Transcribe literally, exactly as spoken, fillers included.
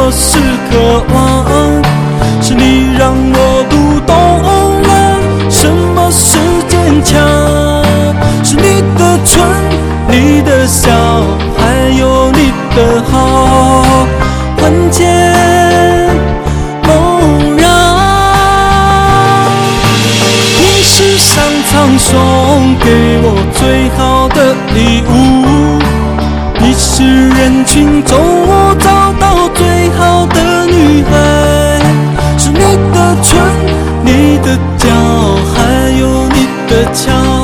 我是渴望，是你让我读懂了什么是坚强，是你的唇，你的笑，还有你的好，魂牵梦绕。你是上苍送给我最好的礼物，你是人群中我找到最好的女孩，是你的唇，你的脚，还有你的桥。